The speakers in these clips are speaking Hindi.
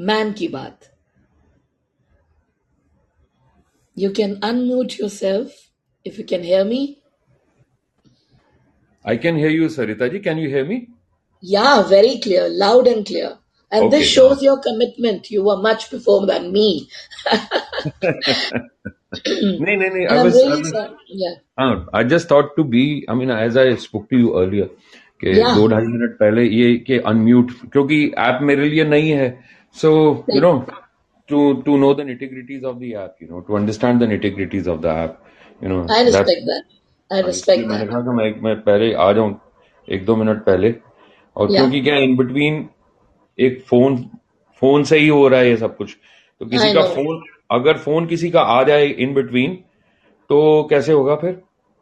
मैम की बात. You can unmute yourself if you can hear me. I can hear you, Sarita ji. Can you hear me? Yeah, very clear, loud and clear. And Okay, this shows your commitment. You were much before than me. नहीं. And I'm really sorry. Yeah. I just thought to be. I mean, as I spoke to you earlier, कि Yeah. 2-2.5 मिनट पहले ये कि अनम्यूट, क्योंकि ऐप मेरे लिए नहीं है. So you know, to know the nitty-gritties of the app, you know, to understand the nitty-gritties of the app, you know. I respect that. I respect इसलिए मैंने that. कहा कि मैं 1 मिनट पहले आ जाऊं, 1-2 मिनट पहले. और Yeah. क्योंकि क्या इन बिटवीन एक फोन से ही हो रहा है ये सब कुछ, तो किसी I का know. फोन, अगर फोन किसी का आ जाए इन बिटवीन, तो कैसे होगा फिर?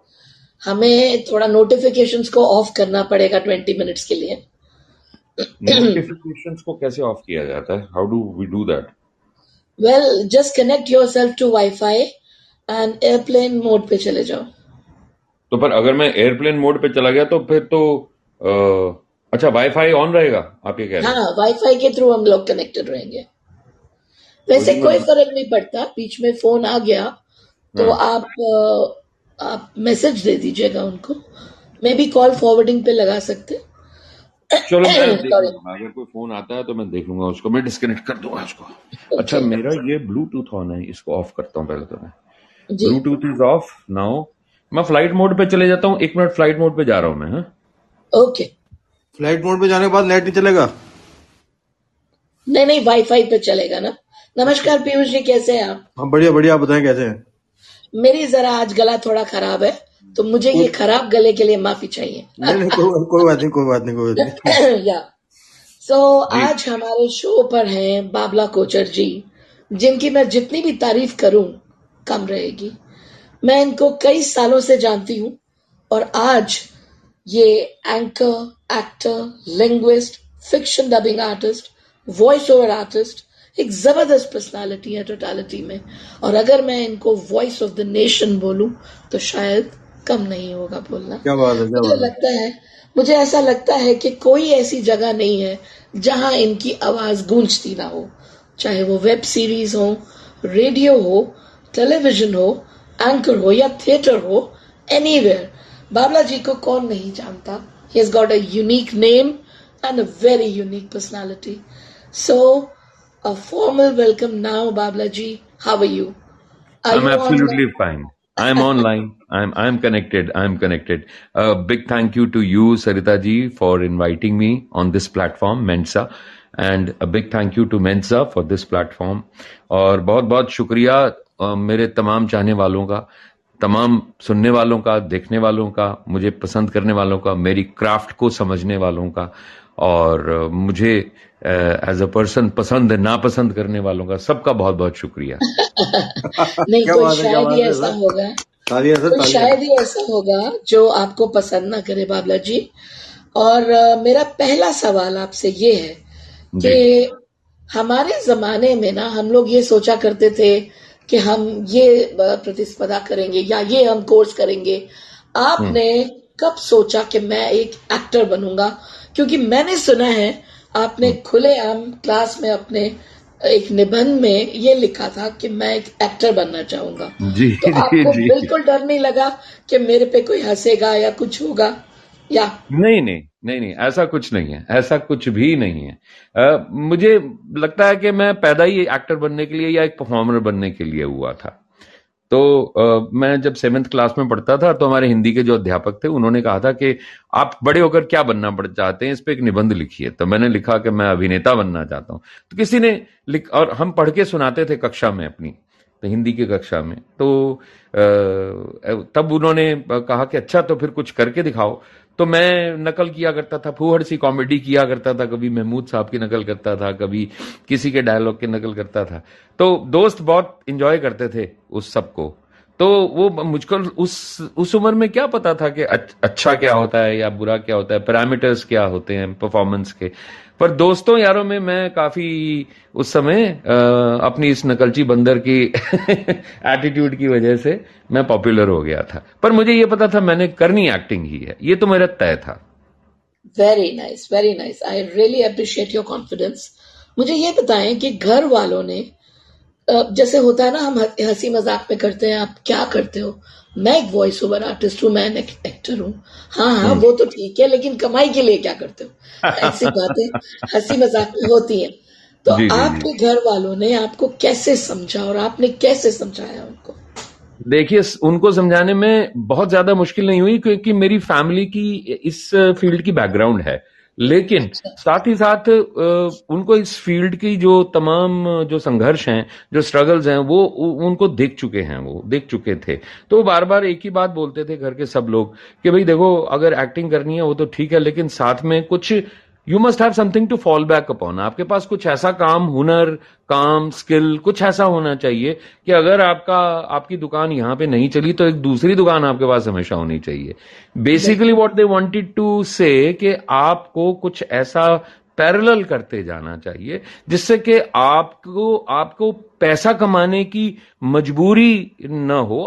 हमें थोड़ा नोटिफिकेशंस को ऑफ करना पड़ेगा 20 मिनट्स के लिए. नोटिफिकेशंस को कैसे ऑफ किया जाता है? How do we do that? Well, just connect yourself to Wi-Fi and airplane mode पे चले जाओ. तो पर अगर मैं एयरप्लेन मोड पे चला गया तो फिर तो अच्छा, वाईफाई ऑन रहेगा, आप ये कह रहे हैं? हाँ, वाईफाई के थ्रू हम लोग कनेक्टेड रहेंगे. वैसे कोई फर्क नहीं पड़ता, बीच में फोन आ गया तो आप मैसेज दे दीजिएगा उनको. मे बी कॉल फॉरवर्डिंग पे लगा सकते. चलो मैं देख लूंगा, अगर कोई फोन आता है तो मैं देख लूंगा उसको, मैं डिस्कनेक्ट कर दूंगा उसको. अच्छा, मेरा ये ब्लूटूथ ऑन है, इसको ऑफ करता हूँ पहले. तो मैं ब्लूटूथ इज ऑफ नाउ. मैं फ्लाइट मोड पे चले जाता हूँ. 1 मिनट फ्लाइट मोड पे जा रहा हूँ मैं. ओके. फ्लाइट मोड पे जाने के बाद नेट नहीं चलेगा? नहीं, वाईफाई पे चलेगा ना. नमस्कार पीयूष जी, कैसे हैं आप? हाँ, बढ़िया. आप बताएं कैसे हैं? मेरी जरा आज गला थोड़ा खराब है, तो मुझे ये खराब गले के लिए माफी चाहिए. नहीं, कोई बात नहीं. या सो आज हमारे शो पर हैं बाबला कोचर जी, जिनकी मैं जितनी भी तारीफ करूं कम रहेगी. मैं इनको कई सालों से जानती हूं और आज ये anchor, actor, linguist, fiction dubbing artist, voice over artist, एक जबरदस्त पर्सनालिटी है टोटालिटी में. और अगर मैं इनको वॉइस ऑफ द नेशन बोलूं तो शायद कम नहीं होगा बोलना. क्या बात है. मुझे ऐसा लगता है कि कोई ऐसी जगह नहीं है जहां इनकी आवाज गूंजती ना हो, चाहे वो वेब सीरीज हो, रेडियो हो, टेलीविजन हो, एंकर हो या थिएटर हो, एनीवेयर. बाबला जी को कौन नहीं जानता. He has got a unique name and a very unique personality. So, a formal welcome now, Babla ji. How are you? I'm absolutely fine. I'm online. I'm connected. A big thank you to you, Sarita ji, for inviting me on this platform, Mensa, and a big thank you to Mensa for this platform. और बहुत शुक्रिया मेरे तमाम चाहने वालों का, तमाम सुनने वालों का, देखने वालों का, मुझे पसंद करने वालों का, मेरी क्राफ्ट को समझने वालों का, और मुझे एज अ पर्सन पसंद नापसंद करने वालों का, सबका बहुत शुक्रिया. नहीं, कोई शायद ही ऐसा होगा, शायद ही ऐसा होगा जो आपको पसंद ना करे बाबला जी. और मेरा पहला सवाल आपसे ये है कि हमारे जमाने में ना हम लोग ये सोचा करते थे कि हम ये प्रतिस्पर्धा करेंगे या ये हम कोर्स करेंगे. आपने कब सोचा कि मैं एक एक्टर बनूंगा? क्योंकि मैंने सुना है आपने खुलेआम क्लास में अपने एक निबंध में ये लिखा था कि मैं एक एक्टर बनना चाहूंगा. तो आपको बिल्कुल डर नहीं लगा कि मेरे पे कोई हंसेगा या कुछ होगा? या नहीं, ऐसा कुछ नहीं है, ऐसा कुछ भी नहीं है. मुझे लगता है कि मैं पैदा ही एक्टर बनने के लिए या एक परफॉर्मर बनने के लिए हुआ था. तो मैं जब 7th क्लास में पढ़ता था तो हमारे हिंदी के जो अध्यापक थे उन्होंने कहा था कि आप बड़े होकर क्या बनना चाहते हैं, इस पे एक निबंध लिखिए. तो मैंने लिखा कि मैं अभिनेता बनना चाहता हूं. तो किसी ने और हम पढ़ के सुनाते थे कक्षा में अपनी, तो हिंदी की कक्षा में. तो तब उन्होंने कहा कि अच्छा तो फिर कुछ करके दिखाओ. तो मैं नकल किया करता था, फूहड़ सी कॉमेडी किया करता था, कभी महमूद साहब की नकल करता था, कभी किसी के डायलॉग की नकल करता था. तो दोस्त बहुत एंजॉय करते थे उस सब को. तो वो मुझको उस उम्र में क्या पता था कि अच्छा क्या होता है या बुरा क्या होता है, पैरामीटर्स क्या होते हैं परफॉर्मेंस के. पर दोस्तों यारों में मैं काफी उस समय अपनी इस नकलची बंदर की एटीट्यूड की वजह से मैं पॉपुलर हो गया था. पर मुझे ये पता था मैंने करनी एक्टिंग ही है, ये तो मेरा तय था. Very nice. I really appreciate your confidence. मुझे ये बताएं कि घर वालों ने जैसे होता है ना, हम हंसी मजाक में करते हैं, आप क्या करते हो? मैं एक वॉइस ओवर आर्टिस्ट हूँ, मैं एक एक्टर हूँ। हाँ, वो तो ठीक है, लेकिन कमाई के लिए क्या करते हो? ऐसी बातें हंसी मजाक में होती हैं। तो जी जी जी। आपके घर वालों ने आपको कैसे समझा और आपने कैसे समझाया उनको? देखिए, उनको समझाने में बहुत ज्यादा मुश्किल नहीं हुई, क्योंकि मेरी फैमिली की इस फील्ड की बैकग्राउंड है। लेकिन अच्छा, साथ ही साथ उनको इस फील्ड की जो तमाम जो संघर्ष हैं, जो स्ट्रगल्स हैं, वो उनको देख चुके हैं, वो देख चुके थे। तो वो बार बार एक ही बात बोलते थे घर के सब लोग कि भाई देखो, अगर एक्टिंग करनी है वो तो ठीक है, लेकिन साथ में कुछ you must have something to fall back upon. आपके पास कुछ ऐसा काम, हुनर, काम, स्किल कुछ ऐसा होना चाहिए कि अगर आपकी दुकान यहां पे नहीं चली तो एक दूसरी दुकान आपके पास हमेशा होनी चाहिए। Basically what they wanted to say कि आपको कुछ ऐसा पैरेलल करते जाना चाहिए जिससे कि आपको आपको पैसा कमाने की मजबूरी न हो,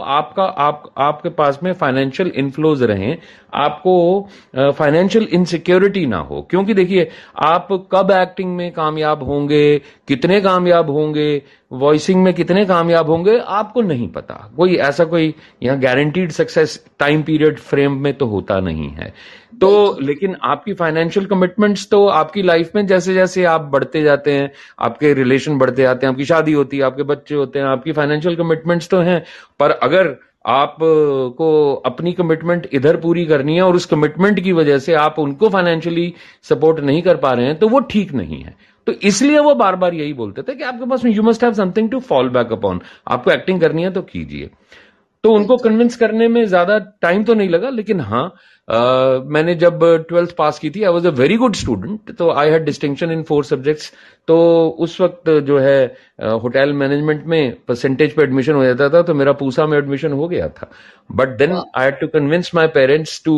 आपके पास में फाइनेंशियल इनफ्लोज रहें, आपको फाइनेंशियल इनसिक्योरिटी ना हो। क्योंकि देखिए, आप कब एक्टिंग में कामयाब होंगे, कितने कामयाब होंगे, वॉइसिंग में कितने कामयाब होंगे, आपको नहीं पता। कोई यहाँ guaranteed success time period frame में तो होता नहीं है। तो लेकिन आपकी फाइनेंशियल कमिटमेंट्स तो आपकी लाइफ में जैसे जैसे आप बढ़ते जाते हैं, आपके रिलेशन बढ़ते जाते हैं, आपकी शादी होती है, आपके बच्चे होते हैं, आपकी फाइनेंशियल कमिटमेंट्स तो हैं। पर अगर आप को अपनी कमिटमेंट इधर पूरी करनी है और उस कमिटमेंट की वजह से आप उनको फाइनेंशियली सपोर्ट नहीं कर पा रहे हैं, तो वो ठीक नहीं है। तो इसलिए वो बार बार यही बोलते थे कि आपके पास you must have something to fall back upon. आपको एक्टिंग करनी है तो कीजिए। तो उनको कन्विंस करने में ज्यादा टाइम तो नहीं लगा, लेकिन हाँ, मैंने जब 12th पास की थी, I was a very good student, तो I had distinction in 4 subjects. तो उस वक्त जो है होटल मैनेजमेंट में परसेंटेज पे एडमिशन हो जाता था, तो मेरा पूसा में एडमिशन हो गया था। But then I had to convince my parents to,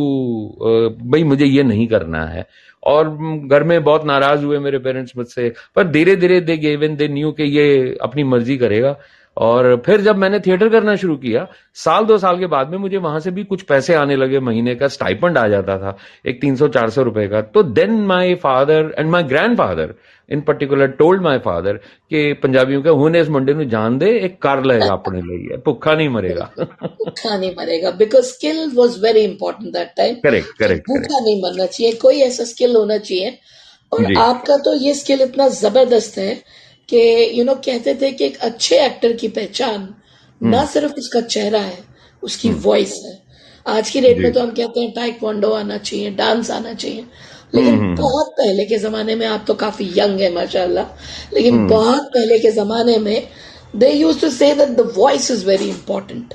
भाई मुझे ये नहीं करना है। और घर में बहुत नाराज हुए मेरे पेरेंट्स मुझसे, पर धीरे धीरे they gave in, they knew कि ये अपनी मर्जी करेगा। और फिर जब मैंने थिएटर करना शुरू किया, 1-2 साल के बाद में मुझे वहां से भी कुछ पैसे आने लगे, महीने का स्टाइपेंड आ जाता था, एक 300-400 रुपए का। तो then my father and my grandfather in particular told my father कि पंजाबियों के हुने इस मुंडे ਨੂੰ जान दे, एक कर लेगा अपने लिए, भुखा नहीं मरेगा। भूखा नहीं मरेगा, because skill was very important that time. Correct correct भूखा करेक्ट। नहीं मरना चाहिए, कोई ऐसा स्किल होना चाहिए। और जी आपका तो ये स्किल इतना जबरदस्त है कि कहते थे कि एक अच्छे एक्टर की पहचान ना सिर्फ उसका चेहरा है, उसकी वॉइस है। आज की डेट जी में तो हम कहते हैं टाइक्वांडो आना चाहिए, डांस आना चाहिए, लेकिन बहुत पहले के जमाने में, आप तो काफी यंग है माशाल्लाह, लेकिन बहुत पहले के जमाने में they used to say that the voice is very important.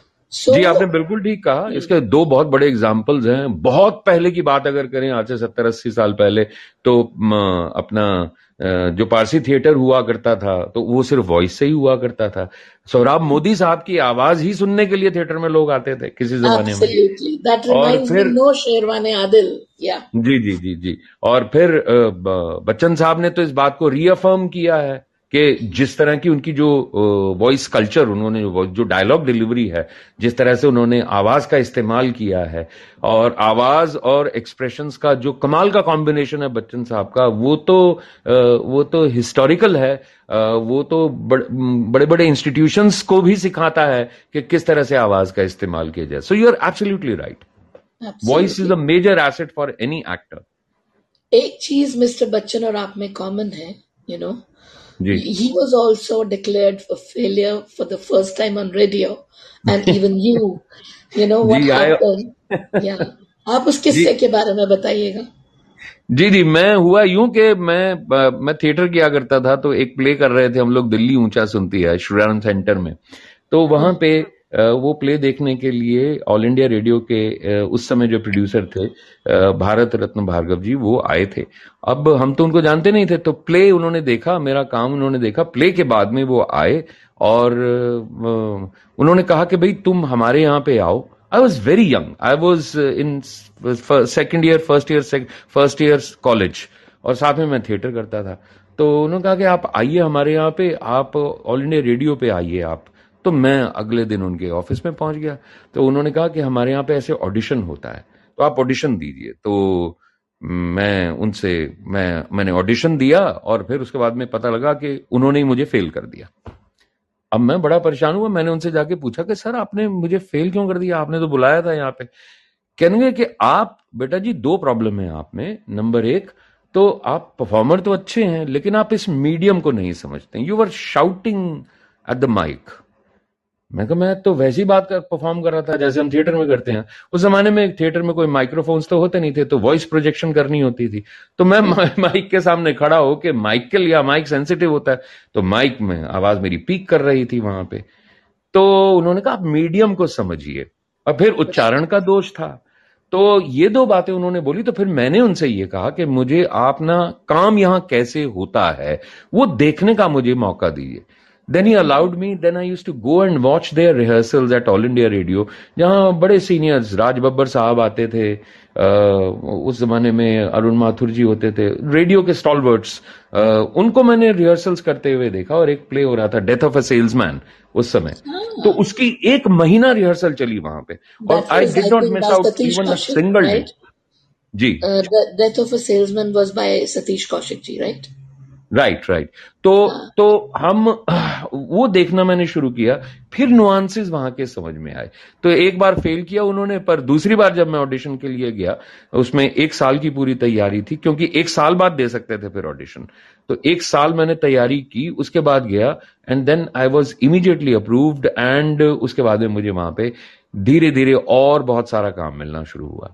So जी, आपने बिल्कुल ठीक कहा। इसके 2 बहुत बड़े एग्जाम्पल्स हैं। बहुत पहले की बात अगर करें, आज से 70-80 साल पहले, तो अपना जो पारसी थिएटर हुआ करता था, तो वो सिर्फ वॉइस से ही हुआ करता था। सोहराब मोदी साहब की आवाज ही सुनने के लिए थिएटर में लोग आते थे किसी जमाने में। एब्सोल्युटली, दैट और रिमाइंड्स मी, फिर नो शेरवाने आदिल, या जी जी जी जी। और फिर बच्चन साहब ने तो इस बात को रीअफर्म किया है कि जिस तरह की उनकी जो वॉइस कल्चर, उन्होंने जो डायलॉग डिलीवरी है, जिस तरह से उन्होंने आवाज का इस्तेमाल किया है, और आवाज और एक्सप्रेशंस का जो कमाल का कॉम्बिनेशन है बच्चन साहब का, वो तो हिस्टोरिकल है। वो तो बड़े बड़े इंस्टीट्यूशंस को भी सिखाता है कि किस तरह से आवाज का इस्तेमाल किया जाए। So you are absolutely right. Voice is a major asset for any actor. एक चीज मिस्टर बच्चन और आप में कॉमन है, जी he was also declared a failure for the first time on radio, and even what ji happened, yeah, आप उस जी किस्से के बारे में बताइएगा। जी जी। मैं हुआ यूं कि मैं थिएटर किया करता था, तो एक प्ले कर रहे थे हम लोग, दिल्ली ऊंचा सुनती है, श्रीराम सेंटर में। तो वहां पे वो प्ले देखने के लिए ऑल इंडिया रेडियो के उस समय जो प्रोड्यूसर थे, भारत रत्न भार्गव जी, वो आए थे। अब हम तो उनको जानते नहीं थे, तो प्ले उन्होंने देखा, मेरा काम उन्होंने देखा। प्ले के बाद में वो आए और उन्होंने कहा कि भाई तुम हमारे यहाँ पे आओ। I was very young, I was in second year, first year college, और साथ में मैं थिएटर करता था। तो उन्होंने कहा कि आप आइए हमारे यहाँ पे, आप ऑल इंडिया रेडियो पे आइए आप। तो मैं अगले दिन उनके ऑफिस में पहुंच गया। तो उन्होंने कहा कि हमारे यहाँ पे ऐसे ऑडिशन होता है, तो आप ऑडिशन दीजिए। तो मैंने ऑडिशन दिया और फिर उसके बाद में पता लगा कि उन्होंने ही मुझे फेल कर दिया। अब मैं बड़ा परेशान हुआ, मैंने उनसे जाके पूछा कि सर आपने मुझे फेल क्यों कर दिया, आपने तो बुलाया था यहाँ पे। कहने कि आप बेटा जी, दो प्रॉब्लम है आप में। नंबर एक, तो आप परफॉर्मर तो अच्छे हैं लेकिन आप इस मीडियम को नहीं समझते, you are shouting at the mic. मैं कहा मैं तो वैसी बात कर परफॉर्म कर रहा था जैसे हम थिएटर में करते हैं। उस जमाने में थिएटर में कोई माइक्रोफोन्स तो होते नहीं थे, तो वॉइस प्रोजेक्शन करनी होती थी। तो मैं माइक के सामने खड़ा होके, माइक के लिए माइक सेंसिटिव होता है, तो माइक में आवाज मेरी पीक कर रही थी वहां पे। तो उन्होंने कहा आप मीडियम को समझिए, और फिर उच्चारण का दोष था। तो ये दो बातें उन्होंने बोली। तो फिर मैंने उनसे ये कहा कि मुझे आप ना काम यहां कैसे होता है वो देखने का मुझे मौका दीजिए। Then he allowed me, then I used to go and watch their rehearsals at All India Radio, जहां बड़े सीनियर्स राज बब्बर साहब आते थे, उस जमाने में अरुण माथुर जी होते थे, रेडियो के स्टॉलवर्ट्स, उनको मैंने रिहर्सल्स करते हुए देखा। और एक प्ले हो रहा था डेथ ऑफ अ सेल्समैन उस समय, तो उसकी 1 महीना रिहर्सल चली वहां पे, और I did not miss out even a single day. जी, Death of a Salesman was by Satish Kaushik ji, right? Right. तो हम वो देखना मैंने शुरू किया, फिर नुआंसेस वहां के समझ में आए। तो एक बार फेल किया उन्होंने, पर दूसरी बार जब मैं ऑडिशन के लिए गया, उसमें 1 साल की पूरी तैयारी थी, क्योंकि 1 साल बाद दे सकते थे फिर ऑडिशन। तो 1 साल मैंने तैयारी की, उसके बाद गया, and then I was immediately approved. And उसके बाद में मुझे वहां पे धीरे धीरे और बहुत सारा काम मिलना शुरू हुआ।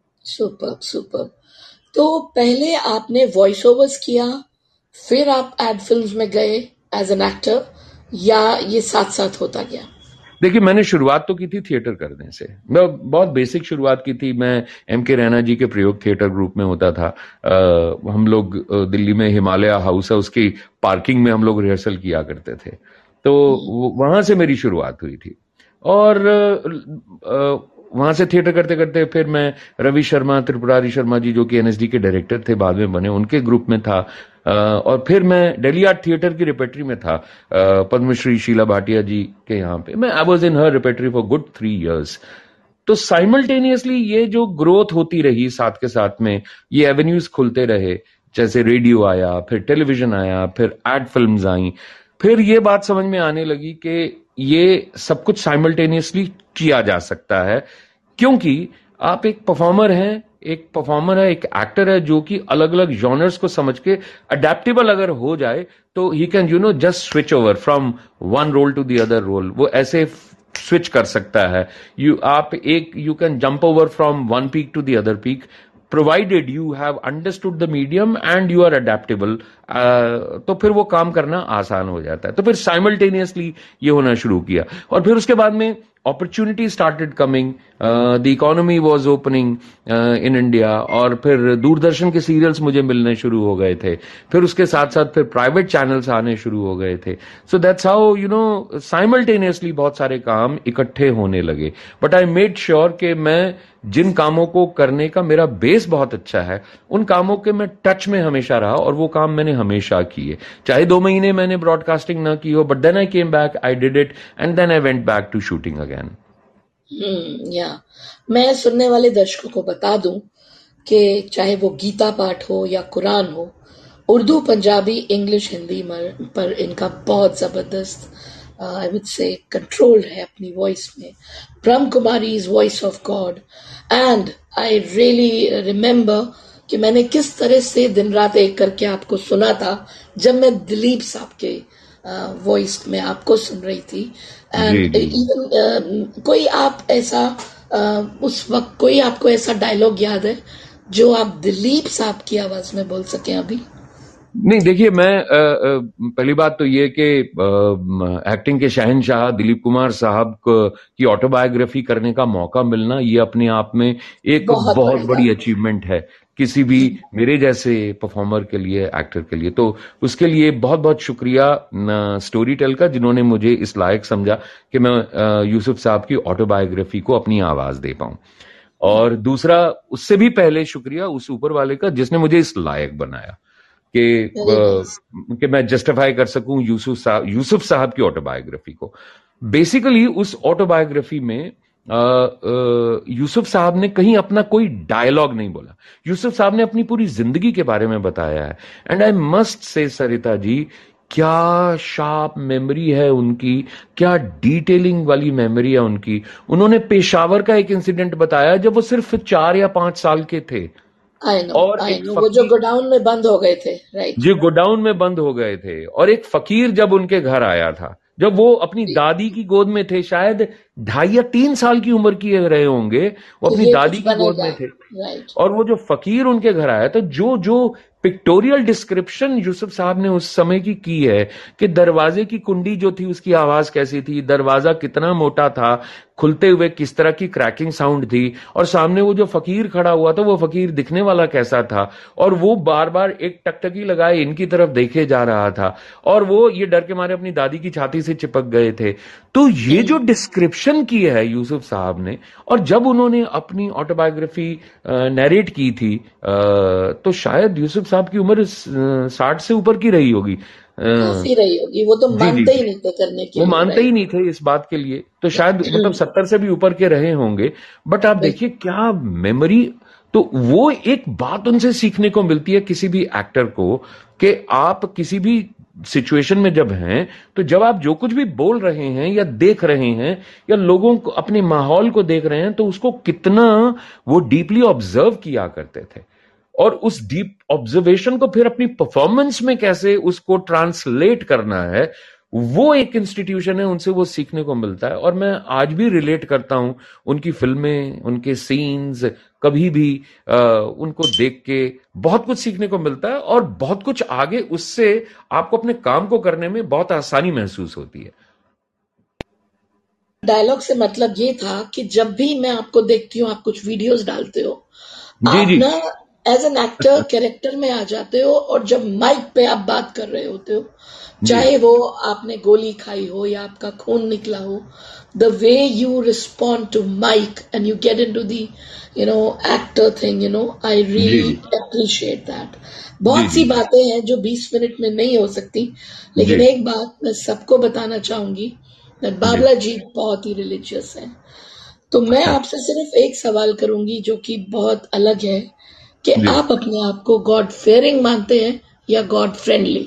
सुपर। तो पहले आपने वॉइस ओवर्स किया, फिर आप एड फिल्म्स में गए एज एन एक्टर, या ये साथ साथ होता गया? देखिए, मैंने शुरुआत तो की थी थिएटर करने से। मैं बहुत बेसिक शुरुआत की थी। मैं M.K. रैना जी के प्रयोग थिएटर ग्रुप में होता था। हम लोग दिल्ली में हिमालय हाउस है, उसकी पार्किंग में हम लोग रिहर्सल किया करते थे। तो वहां से मेरी शुरुआत हुई थी। और वहां से थिएटर करते करते फिर मैं रवि शर्मा, त्रिपुरारी शर्मा जी जो कि NSD के डायरेक्टर थे, बाद में बने, उनके ग्रुप में था। और फिर मैं दिल्ली आर्ट थिएटर की रिपेटरी में था, पद्मश्री शीला भाटिया जी के यहाँ पे। मैं I was in her repertory for good 3 years। तो साइमल्टेनियसली ये जो ग्रोथ होती रही, साथ के साथ में ये एवेन्यूज खुलते रहे, जैसे रेडियो आया, फिर टेलीविजन आया, फिर एड फिल्म्स आई, फिर ये बात समझ में आने लगी कि ये सब कुछ साइमल्टेनियसली किया जा सकता है, क्योंकि आप एक परफॉर्मर हैं, एक एक्टर है जो कि अलग अलग जॉनर्स को समझ के अडेप्टेबल अगर हो जाए, तो he can just switch over from one role to the other role. वो ऐसे स्विच कर सकता है। You can jump over from one peak to the other peak, provided you have understood the medium and you are adaptable. तो फिर वो काम करना आसान हो जाता है। तो फिर साइमल्टेनियसली ये होना शुरू किया, और फिर उसके बाद में opportunity started coming, the economy was opening in India, और फिर दूरदर्शन के सीरियल्स मुझे मिलने शुरू हो गए थे, फिर उसके साथ साथ फिर प्राइवेट चैनल्स आने शुरू हो गए थे। सो दैट्स हाउ साइमल्टेनियसली बहुत सारे काम इकट्ठे होने लगे। बट आई मेड श्योर कि मैं जिन कामों को करने का मेरा बेस बहुत अच्छा है, उन कामों के मैं टच में हमेशा रहा, और वो काम मैंने हमेशा किए। चाहे 2 महीने मैंने ब्रॉडकास्टिंग ना की हो, but then I came back, I did it, and then I went back to shooting again. मैं सुनने वाले दर्शकों को बता दूं कि चाहे वो गीता पाठ हो या कुरान हो, उर्दू, पंजाबी, इंग्लिश, हिंदी पर इनका बहुत जबरदस्त आई वुड से कंट्रोल है अपनी वॉइस में। Brahma Kumari is voice of God, and I really remember कि मैंने किस तरह से दिन रात एक करके आपको सुना था जब मैं दिलीप साहब के वॉइस में आपको सुन रही थी। एंड इवन कोई आप ऐसा उस वक्त कोई आपको ऐसा डायलॉग याद है जो आप दिलीप साहब की आवाज में बोल सके अभी? नहीं, देखिए, मैं पहली बात तो ये कि एक्टिंग के शहनशाह दिलीप कुमार साहब की ऑटोबायोग्राफी करने का मौका मिलना, ये अपने आप में एक बहुत बड़ी अचीवमेंट है किसी भी मेरे जैसे परफॉर्मर के लिए, एक्टर के लिए। तो उसके लिए बहुत बहुत शुक्रिया स्टोरी टेल का, जिन्होंने मुझे इस लायक समझा कि मैं यूसुफ साहब की ऑटोबायोग्राफी को अपनी आवाज दे पाऊं। और दूसरा, उससे भी पहले शुक्रिया उस ऊपर वाले का जिसने मुझे इस लायक बनाया कि मैं जस्टिफाई कर सकूं यूसुफ साहब की ऑटोबायोग्राफी को। बेसिकली उस ऑटोबायोग्राफी में यूसुफ साहब ने कहीं अपना कोई डायलॉग नहीं बोला। यूसुफ साहब ने अपनी पूरी जिंदगी के बारे में बताया है। And I must say Sarita ji, क्या शार्प मेमोरी है उनकी, क्या डिटेलिंग वाली मेमोरी है उनकी। उन्होंने पेशावर का एक इंसिडेंट बताया जब वो सिर्फ 4 या 5 साल के थे। आई नो वो जो गोडाउन में बंद हो गए थे, राइट, जी गोडाउन में बंद हो गए थे, और एक फकीर जब उनके घर आया था, जब वो अपनी दादी की गोद में थे, शायद 2.5 या 3 साल की उम्र की रहे होंगे, वो अपनी दादी की गोद में थे, राइट। और वो जो फकीर उनके घर आया तो जो पिक्टोरियल डिस्क्रिप्शन यूसुफ साहब ने उस समय की है कि दरवाजे की कुंडी जो थी उसकी आवाज कैसी थी, दरवाजा कितना मोटा था, खुलते हुए किस तरह की क्रैकिंग साउंड थी, और सामने वो जो फकीर खड़ा हुआ था वो फकीर दिखने वाला कैसा था, और वो बार बार एक टकटकी लगाए इनकी तरफ देखे जा रहा था, और वो ये डर के मारे अपनी दादी की छाती से चिपक गए थे। तो ये जो डिस्क्रिप्शन की है यूसुफ साहब ने, और जब उन्होंने अपनी ऑटोबायोग्राफी नैरेट की थी तो शायद यूसुफ साहब की उम्र 60 से ऊपर की रही होगी, काफी रही होगी। वो तो मानते ही नहीं थे करने के वो लिए, मानते ही नहीं थे इस बात के लिए, तो शायद मतलब 70 से भी ऊपर के रहे होंगे। बट आप देखिए क्या मेमोरी, तो वो एक बात उनसे सीखने को मिलती है किसी भी एक्टर को, कि आप किसी भी सिचुएशन में जब हैं, तो जब आप जो कुछ भी बोल रहे हैं या देख रहे हैं या लोगों को, अपने माहौल को देख रहे हैं, तो उसको कितना वो डीपली ऑब्जर्व किया करते थे, और उस डीप ऑब्जर्वेशन को फिर अपनी परफॉर्मेंस में कैसे उसको ट्रांसलेट करना है, वो एक इंस्टीट्यूशन है, उनसे वो सीखने को मिलता है। और मैं आज भी रिलेट करता हूं उनकी फिल्में, उनके सीन्स, कभी भी उनको देख के बहुत कुछ सीखने को मिलता है, और बहुत कुछ आगे उससे आपको अपने काम को करने में बहुत आसानी महसूस होती है। डायलॉग से मतलब ये था कि जब भी मैं आपको देखती हूँ, आप कुछ वीडियोस डालते हो, आप जी ना एज एन एक्टर कैरेक्टर में आ जाते हो, और जब माइक पे आप बात कर रहे होते हो, चाहे वो आपने गोली खाई हो या आपका खून निकला हो, the way you respond to mic and you get into the actor thing, I really appreciate that. बहुत सी बातें हैं जो 20 मिनट में नहीं हो सकती, लेकिन एक बात मैं सबको बताना चाहूंगी, बाबला जी बहुत ही रिलीजियस है, तो मैं आपसे सिर्फ एक सवाल करूंगी जो कि बहुत अलग है, कि आप अपने आप को गॉड फेयरिंग मानते हैं या गॉड फ्रेंडली?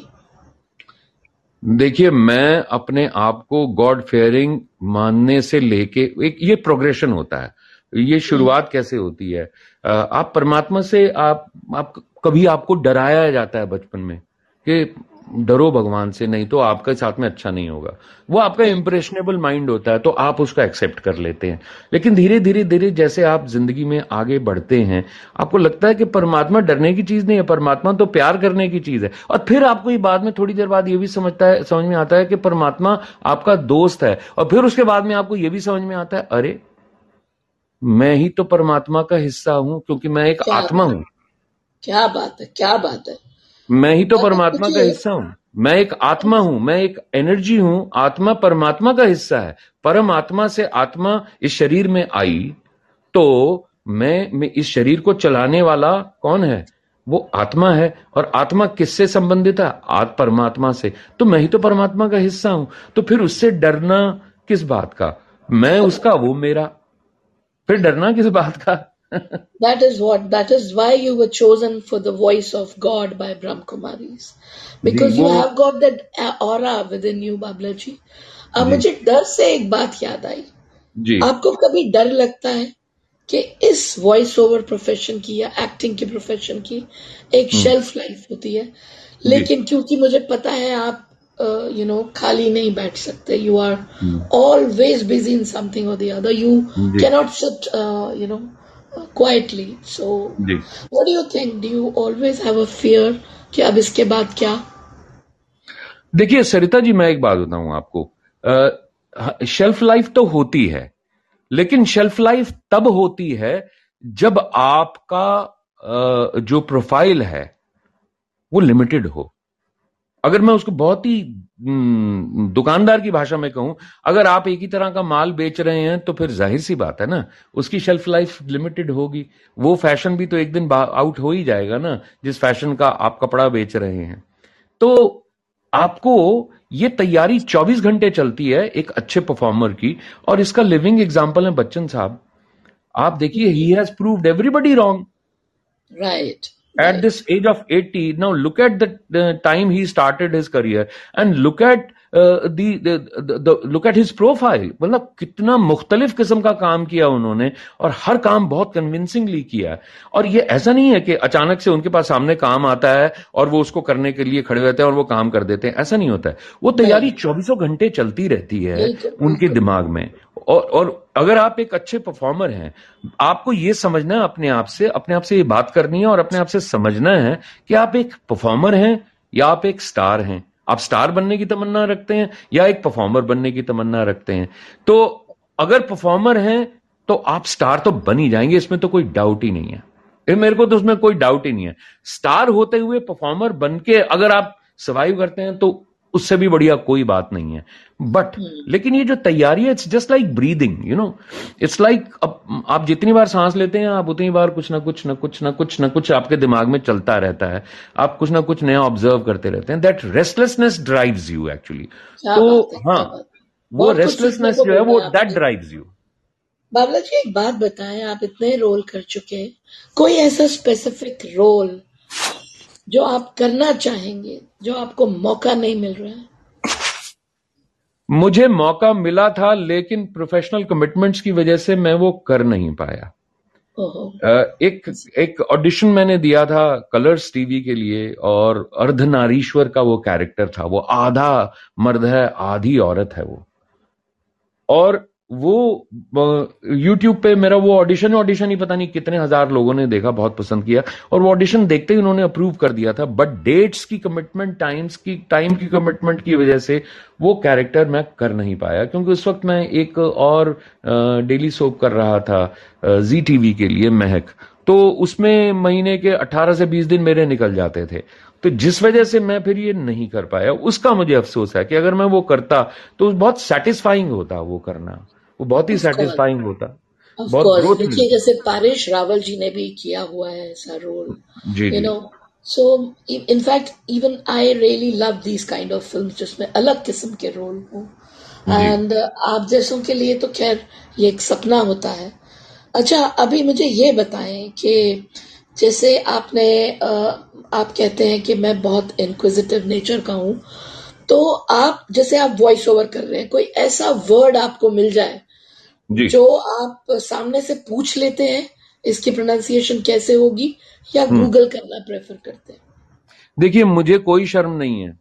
देखिए, मैं अपने आप को गॉड फेयरिंग मानने से लेके एक ये प्रोग्रेशन होता है, ये शुरुआत कैसे होती है। आप परमात्मा से आप कभी आपको डराया जाता है बचपन में कि डरो भगवान से, नहीं तो आपके साथ में अच्छा नहीं होगा, वो आपका इंप्रेशनेबल माइंड होता है, तो आप उसको एक्सेप्ट कर लेते हैं। लेकिन धीरे धीरे धीरे जैसे आप जिंदगी में आगे बढ़ते हैं, आपको लगता है कि परमात्मा डरने की चीज नहीं है, परमात्मा तो प्यार करने की चीज है। और फिर आपको ये बाद में थोड़ी देर बाद ये भी समझ में आता है कि परमात्मा आपका दोस्त है, और फिर उसके बाद में आपको ये भी समझ में आता है, अरे मैं ही तो परमात्मा का हिस्सा हूं, क्योंकि मैं एक आत्मा हूं। क्या बात है, क्या बात है। मैं ही तो परमात्मा का हिस्सा हूं, मैं एक आत्मा हूं, मैं एक एनर्जी हूं, आत्मा परमात्मा का हिस्सा है। परम आत्मा से आत्मा इस शरीर में आई, तो मैं इस शरीर को चलाने वाला कौन है? वो आत्मा है, और आत्मा किससे संबंधित है? परमात्मा से। तो मैं ही तो परमात्मा का हिस्सा हूं, तो फिर उससे डरना किस बात का? मैं उसका, वो मेरा, फिर डरना किस बात का? That is why you were chosen for the voice of God by Brahma Kumaris, because you have got that aura within you, Babla जी। अब मुझे डर से एक बात याद आई जी। आपको कभी डर लगता है कि इस वॉइस ओवर प्रोफेशन की या एक्टिंग की प्रोफेशन की एक शेल्फ लाइफ होती है, लेकिन क्योंकि मुझे पता है आप खाली नहीं बैठ सकते, you are always busy in something or the other, you cannot sit quietly, so what do you think, do you always have a fear कि अब इसके बाद क्या? देखिए सरिता जी, मैं एक बात बताऊं आपको, शेल्फ लाइफ तो होती है, लेकिन शेल्फ लाइफ तब होती है जब आपका जो प्रोफाइल है वो लिमिटेड हो। अगर मैं उसको बहुत ही दुकानदार की भाषा में कहूं, अगर आप एक ही तरह का माल बेच रहे हैं तो फिर जाहिर सी बात है ना, उसकी शेल्फ लाइफ लिमिटेड होगी। वो फैशन भी तो एक दिन आउट हो ही जाएगा ना, जिस फैशन का आप कपड़ा बेच रहे हैं। तो आपको ये तैयारी 24 घंटे चलती है एक अच्छे परफॉर्मर की, और इसका लिविंग एग्जाम्पल है बच्चन साहब। आप देखिए, he has proved everybody wrong right at this age of 80. Now look at the time he started his career and look at look at his profile. मतलब कितना मुख्तलिफ किस्म का काम किया उन्होंने, और हर काम बहुत कन्विंसिंगली किया। और ये ऐसा नहीं है कि अचानक से उनके पास सामने काम आता है और वो उसको करने के लिए खड़े रहते हैं और वो काम कर देते हैं, ऐसा नहीं होता है। वो तैयारी 24 घंटे चलती रहती है उनके दिमाग में। और अगर आप एक अच्छे परफॉर्मर हैं, आपको ये समझना है अपने आप से ये बात करनी है और अपने आप से समझना है कि आप एक परफॉर्मर हैं या आप एक स्टार हैं। आप स्टार बनने की तमन्ना रखते हैं या एक परफॉर्मर बनने की तमन्ना रखते हैं। तो अगर परफॉर्मर हैं तो आप स्टार तो बन ही जाएंगे, इसमें तो कोई डाउट ही नहीं है। मेरे को तो उसमें कोई डाउट ही नहीं है। स्टार होते हुए परफॉर्मर बन के अगर आप सर्वाइव करते हैं तो उससे भी बढ़िया कोई बात नहीं है। बट लेकिन ये जो तैयारी है, it's just like breathing, you know, it's like आप जितनी बार सांस लेते हैं आप उतनी बार कुछ ना कुछ आपके दिमाग में चलता रहता है। आप कुछ ना कुछ नया ऑब्जर्व करते रहते हैं। That restlessness drives you actually. तो हाँ, वो रेस्टलेसनेस जो है वो that drives you. Babla ji एक बात बताएं, आप इतने रोल कर चुके हैं, कोई ऐसा स्पेसिफिक रोल जो आप करना चाहेंगे जो आपको मौका नहीं मिल रहा है? मुझे मौका मिला था लेकिन प्रोफेशनल कमिटमेंट्स की वजह से मैं वो कर नहीं पाया। एक ऑडिशन मैंने दिया था कलर्स टीवी के लिए, और अर्धनारीश्वर का वो कैरेक्टर था। वो आधा मर्द है आधी औरत है वो। और वो YouTube पे मेरा वो ऑडिशन ही पता नहीं कितने हजार लोगों ने देखा, बहुत पसंद किया, और वो ऑडिशन देखते ही उन्होंने अप्रूव कर दिया था। बट डेट्स की कमिटमेंट, टाइम की कमिटमेंट की वजह से वो कैरेक्टर मैं कर नहीं पाया, क्योंकि उस वक्त मैं एक और डेली सोप कर रहा था जी टीवी के लिए, महक। तो उसमें महीने के 18 से 20 दिन मेरे निकल जाते थे। तो जिस वजह से मैं फिर ये नहीं कर पाया, उसका मुझे अफसोस है कि अगर मैं वो करता तो बहुत सेटिस्फाइंग होता वो करना, वो बहुत ही सेटिस्फाइंग होता, बहुत ग्रोथ। देखिए जैसे पारेश रावल जी ने भी किया हुआ है ऐसा role, you know. So in fact even I really love these kind of films जिसमें अलग किस्म के रोल हो। एंड आप जैसों के लिए तो खैर ये एक सपना होता है। अच्छा, अभी मुझे ये बताएं कि जैसे आपने आप कहते हैं कि मैं बहुत इंक्विजिटिव नेचर का हूं, तो आप जैसे आप वॉइस ओवर कर रहे हैं, कोई ऐसा वर्ड आपको मिल जाए जो आप सामने से पूछ लेते हैं इसकी प्रोनाउंसिएशन कैसे होगी, या गूगल करना प्रेफर करते हैं? देखिए, मुझे कोई शर्म नहीं है।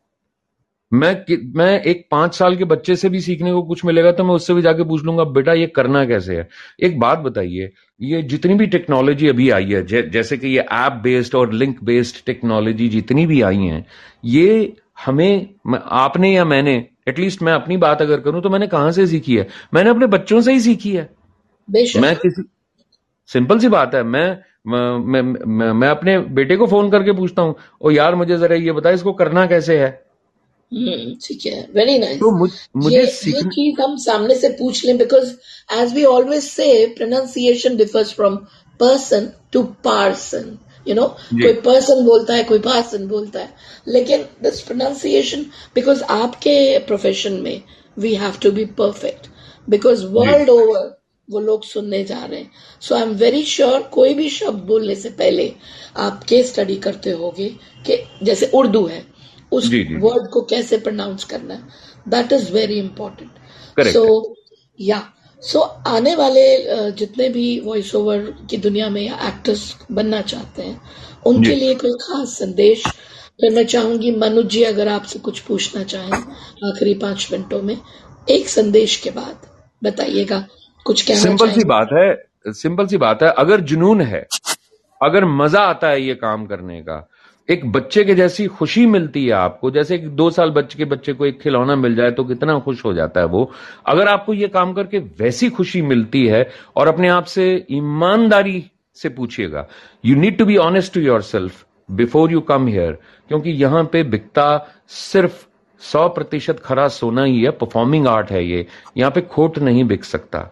मैं एक 5 साल के बच्चे से भी सीखने को कुछ मिलेगा तो मैं उससे भी जाके पूछ लूंगा, बेटा ये करना कैसे है। एक बात बताइए, ये जितनी भी टेक्नोलॉजी अभी आई है, जैसे कि ये ऐप बेस्ड और लिंक बेस्ड टेक्नोलॉजी जितनी भी आई हैं, ये हमें, आपने या मैंने, एटलीस्ट मैं अपनी बात अगर करूं तो मैंने कहां से सीखी है? मैंने अपने बच्चों से ही सीखी है। मैं किसी, सिंपल सी बात है, मैं अपने बेटे को फोन करके पूछता हूं, ओ यार मुझे जरा ये बता इसको करना कैसे है। ठीक है, वेरी नाइस। तो मुझे ये चीज हम सामने से पूछ लें, because as we always say pronunciation differs from person to parson, you know. कोई पर्सन बोलता है, कोई पार्सन बोलता है, लेकिन दिस प्रोनाउंसिएशन, बिकॉज आपके प्रोफेशन में we have to be perfect, because world over वो लोग सुनने जा रहे हैं। So I am very sure कोई भी शब्द बोलने से पहले आप केस स्टडी करते होगे कि जैसे उर्दू है, उस वर्ड को कैसे प्रोनाउंस करना है। That is very important. So आने वाले जितने भी वॉइस ओवर की दुनिया में या एक्टर्स बनना चाहते हैं, उनके लिए कोई खास संदेश? फिर मैं चाहूंगी मनुज जी अगर आपसे कुछ पूछना चाहें आखिरी 5 मिनटों में, एक संदेश के बाद बताइएगा कुछ कहना। सिंपल सी बात है, अगर जुनून है, अगर मजा आता है ये काम करने का, एक बच्चे के जैसी खुशी मिलती है आपको, जैसे 2 साल बच्चे को एक खिलौना मिल जाए तो कितना खुश हो जाता है वो, अगर आपको ये काम करके वैसी खुशी मिलती है, और अपने आप से ईमानदारी से पूछिएगा, you need to be honest to yourself before you come here, क्योंकि यहां पे बिकता सिर्फ 100% खरा सोना ही है। परफॉर्मिंग आर्ट है ये, यहां पे खोट नहीं बिक सकता।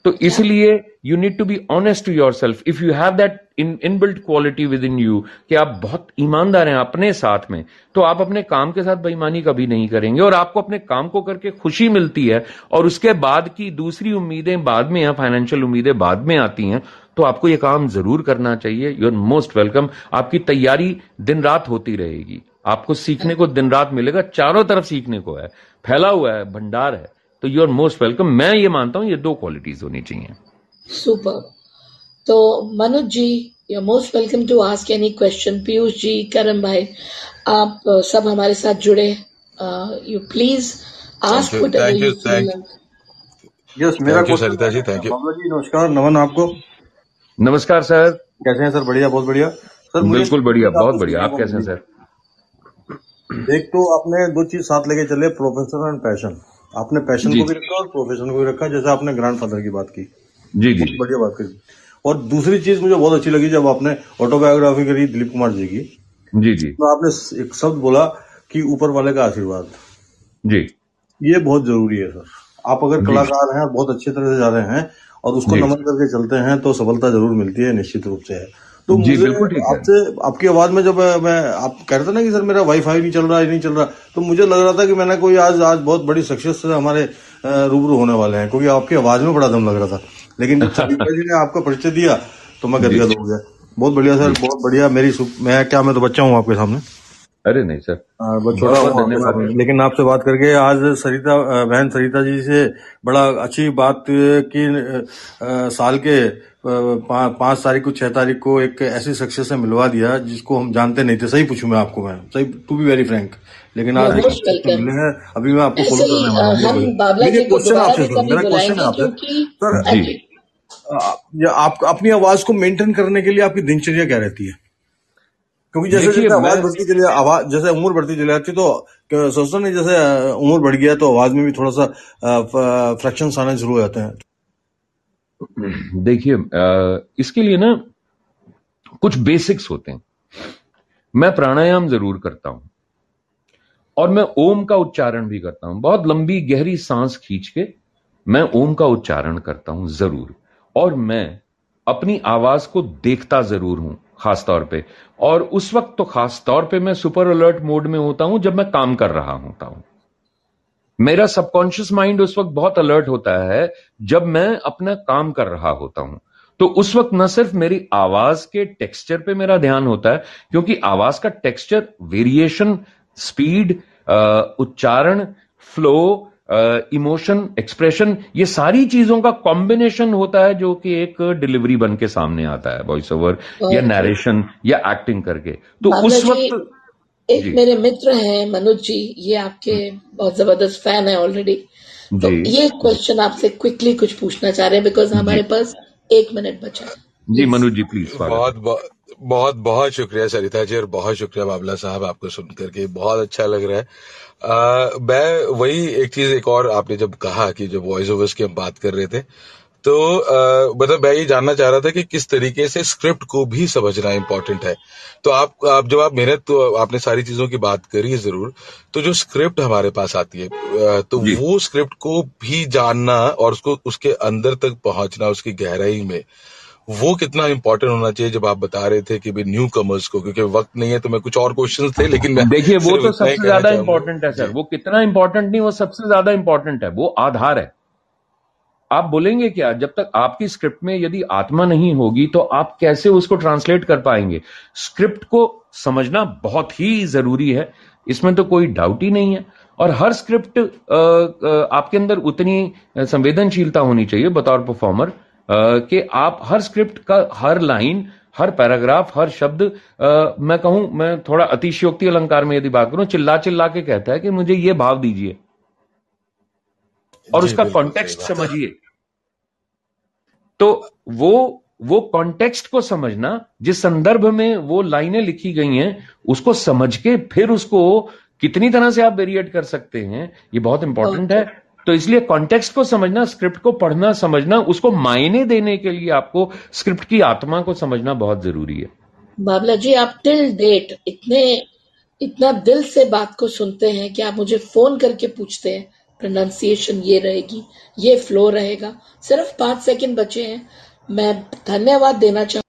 तो इसलिए you need to be honest to yourself. If you have that inbuilt quality within you कि आप बहुत ईमानदार हैं अपने साथ में, तो आप अपने काम के साथ बेईमानी कभी नहीं करेंगे और आपको अपने काम को करके खुशी मिलती है और उसके बाद की दूसरी उम्मीदें बाद में हैं, फाइनेंशियल उम्मीदें बाद में आती हैं, तो आपको यह काम जरूर करना चाहिए. You are most welcome. आपकी तैयारी दिन रात होती रहेगी, आपको सीखने को दिन रात मिलेगा, चारों तरफ सीखने को है, फैला हुआ है, भंडार है. तो यू आर मोस्ट वेलकम. मैं ये मानता हूं ये 2 क्वालिटीज होनी चाहिए. सुपर. तो Manoj ji, you are most welcome to ask any question. Piyush ji, Karam भाई, आप सब हमारे साथ जुड़े. You please ask whatever you feel. Yes, मेरा question Sarita ji. Thank you Baba ji. नमस्कार, नमन आपको. नमस्कार सर. कैसे हैं सर? बढ़िया, बहुत बढ़िया सर. बिल्कुल बढ़िया, बहुत बढ़िया. आप कैसे हैं सर? एक तो आपने 2 चीज साथ लेके चले, प्रोफेशन एंड पैशन. आपने पैशन को भी रखा और प्रोफेशन को भी रखा, जैसे आपने ग्रैंडफादर की बात की. जी जी, बढ़िया बात करी. और दूसरी चीज मुझे बहुत अच्छी लगी जब आपने ऑटोबायोग्राफी करी दिलीप कुमार जी की. जी जी, तो आपने एक शब्द बोला कि ऊपर वाले का आशीर्वाद. जी, ये बहुत जरूरी है सर. आप अगर कलाकार हैं, बहुत अच्छी तरह से जा रहे हैं और उसको नमन करके चलते हैं तो सफलता जरूर मिलती है, निश्चित रूप से है. तो मुझे आपसे, आपकी आवाज में जब मैं, आप कह रहे थे ना कि सर मेरा वाईफाई नहीं चल रहा, नहीं चल रहा, तो मुझे लग रहा था कि मैंने कोई आज बहुत बड़ी सक्सेस से हमारे रूबरू होने वाले हैं, क्योंकि आपकी आवाज में बड़ा दम लग रहा था. लेकिन जब सरिता जी ने आपका परिचय दिया तो मैं गदगद हो गया. बहुत बढ़िया सर, बहुत बढ़िया. मैं तो बच्चा हूँ आपके सामने. अरे नहीं सर, बहुत छोटा हूँ, लेकिन आपसे बात करके आज बहन सरिता जी से बड़ा अच्छी बात की. साल के 5 तारीख को 6 तारीख को एक ऐसी सक्सेस से मिलवा दिया जिसको हम जानते नहीं थे. सही पूछूं मैं आपको, मैं सही, टू बी वेरी फ्रैंक. लेकिन आज मिले हैं, अभी मैं आपको फॉलो करने वाला हूँ. मेरा क्वेश्चन आपसे सर, मेरा क्वेश्चन है आपसे सर, आप अपनी आवाज को मेंटेन करने के लिए आपकी दिनचर्या क्या रहती है? क्योंकि जैसे आवाज बढ़ती चली, आवाज जैसे उम्र बढ़ती चली जाती, तो सोचता नहीं जैसे उम्र बढ़ गया तो आवाज में भी थोड़ा सा फ्रैक्शंस आने शुरू हो जाते हैं. देखिए, इसके लिए ना कुछ बेसिक्स होते हैं. मैं प्राणायाम जरूर करता हूं और मैं ओम का उच्चारण भी करता हूं. बहुत लंबी गहरी सांस खींच के मैं ओम का उच्चारण करता हूं जरूर. और मैं अपनी आवाज को देखता जरूर हूं खासतौर पे. और उस वक्त तो खासतौर पे मैं सुपर अलर्ट मोड में होता हूं जब मैं काम कर रहा होता हूं. मेरा सबकॉन्शियस माइंड उस वक्त बहुत अलर्ट होता है जब मैं अपना काम कर रहा होता हूं. तो उस वक्त न सिर्फ मेरी आवाज के टेक्सचर पे मेरा ध्यान होता है, क्योंकि आवाज का टेक्सचर, वेरिएशन, स्पीड, उच्चारण, फ्लो, इमोशन, एक्सप्रेशन, ये सारी चीजों का कॉम्बिनेशन होता है जो कि एक डिलीवरी बन के सामने आता है, वॉइस ओवर या नरेशन या एक्टिंग करके. तो उस वक्त एक मेरे मित्र हैं मनोज जी, ये आपके बहुत जबरदस्त फैन है ऑलरेडी. तो ये क्वेश्चन आपसे क्विकली कुछ पूछना चाह रहे हैं, बिकॉज हमारे पास 1 मिनट बचा है. जी मनोज जी, प्लीज. बहुत शुक्रिया सरिता जी, और बहुत शुक्रिया बाबला साहब, आपको सुनकर के बहुत अच्छा लग रहा है. मैं वही एक चीज, एक और आपने जब कहा कि जब वॉइस ओवर्स की हम बात कर रहे थे, तो मतलब मैं ये जानना चाह रहा था कि किस तरीके से स्क्रिप्ट को भी समझना इम्पोर्टेंट है. तो आप जब आप मेहनत, तो आपने सारी चीजों की बात करी जरूर, तो जो स्क्रिप्ट हमारे पास आती है, तो वो स्क्रिप्ट को भी जानना और उसको उसके अंदर तक पहुंचना, उसकी गहराई में, वो कितना इंपॉर्टेंट होना चाहिए. जब आप बता रहे थे कि भाई न्यू कमर्स को, क्योंकि वक्त नहीं है तो मैं कुछ और क्वेश्चन थे, लेकिन देखिए वो तो सबसे ज्यादा इंपॉर्टेंट है सर. वो कितना इंपॉर्टेंट नहीं, वो सबसे ज्यादा इंपॉर्टेंट है. वो आधार है. आप बोलेंगे क्या, जब तक आपकी स्क्रिप्ट में यदि आत्मा नहीं होगी तो आप कैसे उसको ट्रांसलेट कर पाएंगे? स्क्रिप्ट को समझना बहुत ही जरूरी है, इसमें तो कोई डाउट ही नहीं है. और हर स्क्रिप्ट आपके अंदर उतनी संवेदनशीलता होनी चाहिए बतौर परफॉर्मर, कि आप हर स्क्रिप्ट का हर लाइन, हर पैराग्राफ, हर शब्द, मैं कहूं, मैं थोड़ा अतिशयोक्ति अलंकार में यदि बात करूं, चिल्ला चिल्ला के कहता है कि मुझे ये भाव दीजिए और उसका कॉन्टेक्स्ट समझिए. तो वो कॉन्टेक्स्ट को समझना, जिस संदर्भ में वो लाइनें लिखी गई हैं, उसको समझ के फिर उसको कितनी तरह से आप वेरिएट कर सकते हैं, ये बहुत इंपॉर्टेंट है. तो इसलिए कॉन्टेक्स्ट को समझना, स्क्रिप्ट को पढ़ना, समझना, उसको मायने देने के लिए आपको स्क्रिप्ट की आत्मा को समझना बहुत जरूरी है. बाबला जी, आप टिल डेट इतना दिल से बात को सुनते हैं कि आप मुझे फोन करके पूछते हैं प्रोनाउंसिएशन ये रहेगी, ये फ्लो रहेगा। सिर्फ 5 सेकंड बचे हैं। मैं धन्यवाद देना चाहूँ